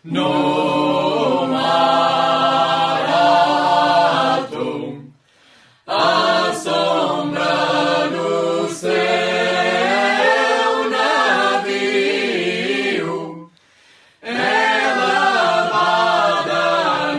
no mar alto, a sombra do seu navio é lavada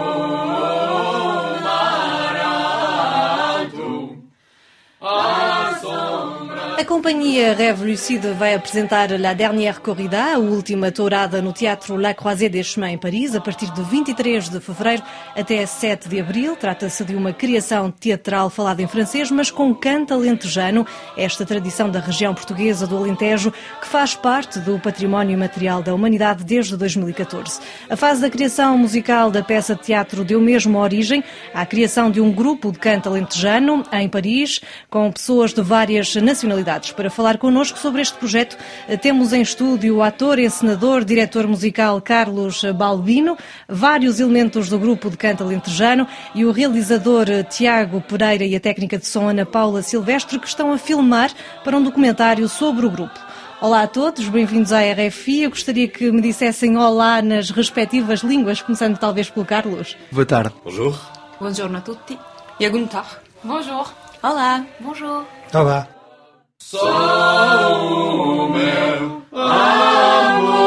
no mar alto, a sombra. A companhia Rêve Lucide vai apresentar La Dernière Corrida, a última tourada no Teatro La Croisée des Chemins em Paris, a partir de 23 de fevereiro até 7 de abril. Trata-se de uma criação teatral falada em francês, mas com canto alentejano, esta tradição da região portuguesa do Alentejo, que faz parte do património imaterial da humanidade desde 2014. A fase da criação musical da peça de teatro deu mesmo origem à criação de um grupo de canto alentejano em Paris, com pessoas de várias nacionalidades. Para falar connosco sobre este projeto, temos em estúdio o ator, encenador, diretor musical Carlos Balbino, vários elementos do grupo de canto alentejano e o realizador Tiago Pereira e a técnica de som Ana Paula Silvestre, que estão a filmar para um documentário sobre o grupo. Olá a todos, bem-vindos à RFI. Eu gostaria que me dissessem olá nas respectivas línguas, começando talvez pelo Carlos. Boa tarde. Bonjour. Buongiorno a tutti. Ja, guten Tag. Bonjour. Olá. Bonjour. Olá. Só o meu amor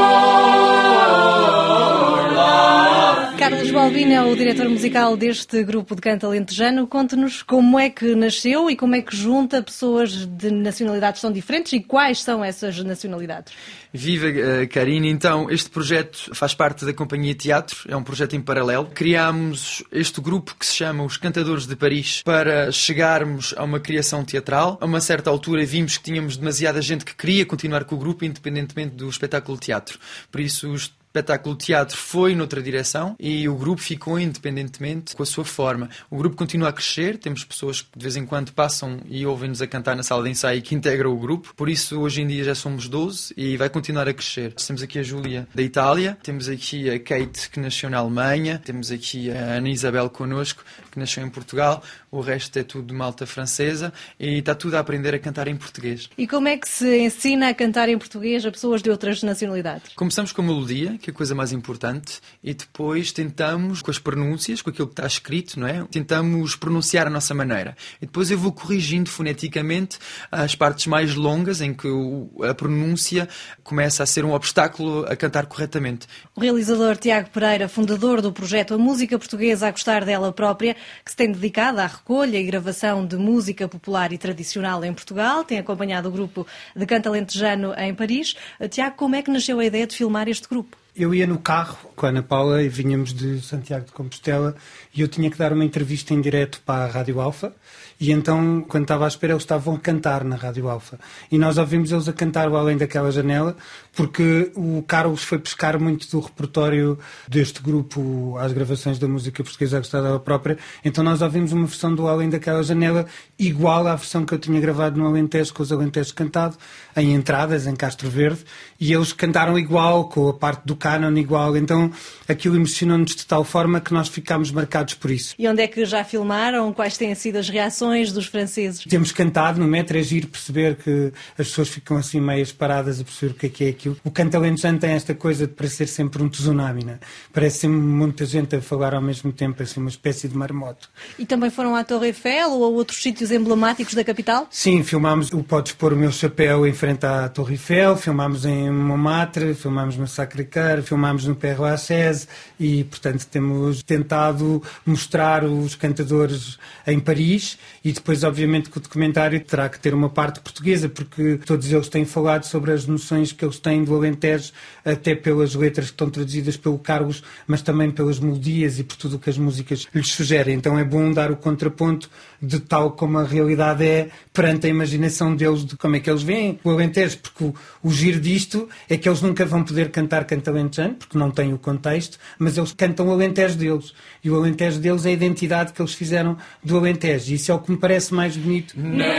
lá. Carlos Balbino é o diretor musical deste grupo de canto alentejano. Conte-nos como é que nasceu e como é que junta pessoas de nacionalidades tão diferentes e quais são essas nacionalidades. Viva, Karine. Então, este projeto faz parte da Companhia Teatro, é um projeto em paralelo. Criámos este grupo que se chama Os Cantadores de Paris para chegarmos a uma criação teatral. A uma certa altura vimos que tínhamos demasiada gente que queria continuar com o grupo, independentemente do espetáculo de teatro. Por isso, o espetáculo de teatro foi noutra direção e o grupo ficou independentemente com a sua forma. O grupo continua a crescer, temos pessoas que de vez em quando passam e ouvem-nos a cantar na sala de ensaio que integram o grupo. Por isso, hoje em dia já somos 12 e vai continuar a crescer. Temos aqui a Júlia da Itália, temos aqui a Kate, que nasceu na Alemanha, temos aqui a Ana Isabel connosco, que nasceu em Portugal. O resto é tudo de malta francesa e está tudo a aprender a cantar em português. E como é que se ensina a cantar em português a pessoas de outras nacionalidades? Começamos com a melodia, que é a coisa mais importante, e depois tentamos, com as pronúncias, com aquilo que está escrito, não é? Tentamos pronunciar a nossa maneira. E depois eu vou corrigindo foneticamente as partes mais longas, em que a pronúncia começa a ser um obstáculo a cantar corretamente. O realizador Tiago Pereira, fundador do projeto A Música Portuguesa a Gostar Dela Própria, que se tem dedicado à recolha e gravação de música popular e tradicional em Portugal, tem acompanhado o grupo de canto alentejano em Paris. Tiago, como é que nasceu a ideia de filmar este grupo? Eu ia no carro com a Ana Paula e vinhamos de Santiago de Compostela e eu tinha que dar uma entrevista em direto para a Rádio Alfa e então, quando estava à espera, eles estavam a cantar na Rádio Alfa e nós ouvimos eles a cantar o Além daquela Janela, porque o Carlos foi pescar muito do repertório deste grupo às gravações da música portuguesa a gostar dela própria, então nós ouvimos uma versão do Além daquela Janela igual à versão que eu tinha gravado no Alentejo, com os Alentejos cantado, em entradas, em Castro Verde, e eles cantaram igual, com a parte do canon igual, então aquilo emocionou-nos de tal forma que nós ficámos marcados por isso. E onde é que já filmaram? Quais têm sido as reações dos franceses? Temos cantado no metro, é giro perceber que as pessoas ficam assim meias paradas a perceber o que é aquilo. O canto alentejano tem esta coisa de parecer sempre um tsunami, né? Parece sempre muita gente a falar ao mesmo tempo, assim, uma espécie de maremoto. E também foram à Torre Eiffel ou a outros sítios emblemáticos da capital? Sim, filmámos o Podes Pôr o Meu Chapéu em frente à Torre Eiffel, filmámos em Montmartre, filmámos no Sacré-Cœur, filmámos no Père Lachaise e, portanto, temos tentado mostrar os cantadores em Paris e depois, obviamente, que o documentário terá que ter uma parte portuguesa, porque todos eles têm falado sobre as noções que eles têm do Alentejo, até pelas letras que estão traduzidas pelo Carlos, mas também pelas melodias e por tudo o que as músicas lhes sugerem. Então é bom dar o contraponto de tal como a realidade é perante a imaginação deles, de como é que eles veem o Alentejo, porque o giro disto é que eles nunca vão poder cantar canto alentejano, porque não têm o contexto, mas eles cantam o Alentejo deles. E o Alentejo deles é a identidade que eles fizeram do Alentejo. E isso é o que me parece mais bonito.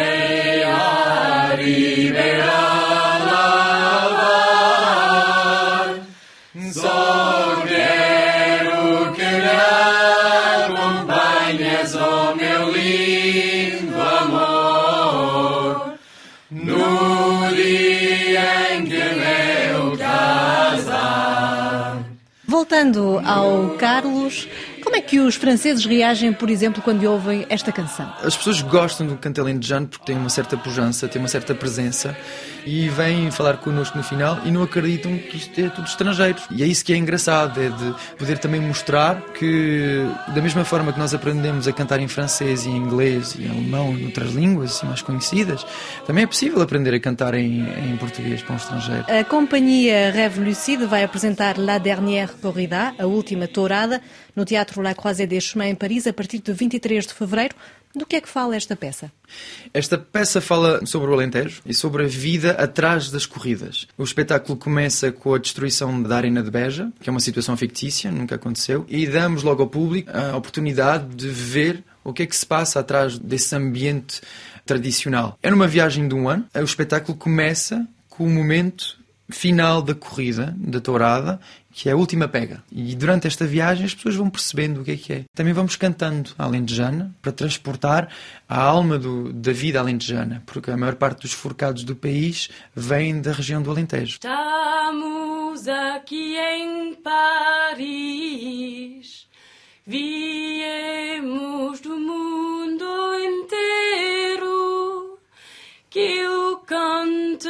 Só quero que me acompanhes, oh meu lindo amor, no dia em que meu casar. Voltando ao Carlos, como é que os franceses reagem, por exemplo, quando ouvem esta canção? As pessoas gostam do canto alentejano porque tem uma certa pujança, tem uma certa presença e vêm falar connosco no final e não acreditam que isto é tudo estrangeiros. E é isso que é engraçado, é de poder também mostrar que, da mesma forma que nós aprendemos a cantar em francês e em inglês e em alemão e outras línguas assim, mais conhecidas, também é possível aprender a cantar em português para um estrangeiro. A companhia Rêve Lucide vai apresentar La Dernière Corrida, a última tourada, no Teatro La Croisée des Chemins em Paris, a partir de 23 de fevereiro. Do que é que fala esta peça? Esta peça fala sobre o Alentejo e sobre a vida atrás das corridas. O espetáculo começa com a destruição da Arena de Beja, que é uma situação fictícia, nunca aconteceu, e damos logo ao público a oportunidade de ver o que é que se passa atrás desse ambiente tradicional. É numa viagem de um ano. O espetáculo começa com o momento final da corrida, da tourada, que é a última pega. E durante esta viagem as pessoas vão percebendo o que é. Também vamos cantando a alentejana para transportar a alma da vida alentejana, porque a maior parte dos forcados do país vem da região do Alentejo. Estamos aqui em Paris, viemos do mundo inteiro, que eu cante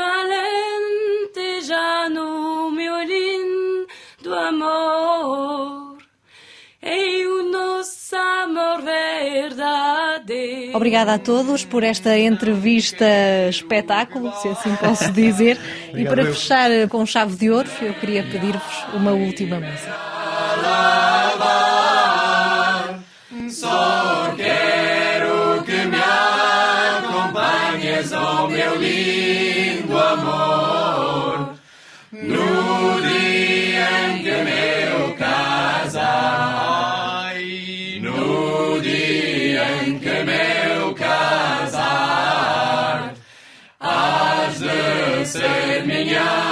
alentejano, meu lindo amor, é o nosso amor verdadeiro. Obrigada a todos por esta entrevista espetáculo, se assim posso dizer. E para fechar com chave de ouro, eu queria pedir-vos uma última música. Só quero que me acompanhes, oh meu lindo amor, no dia em que meu casar, no dia em que meu casar, has de ser minha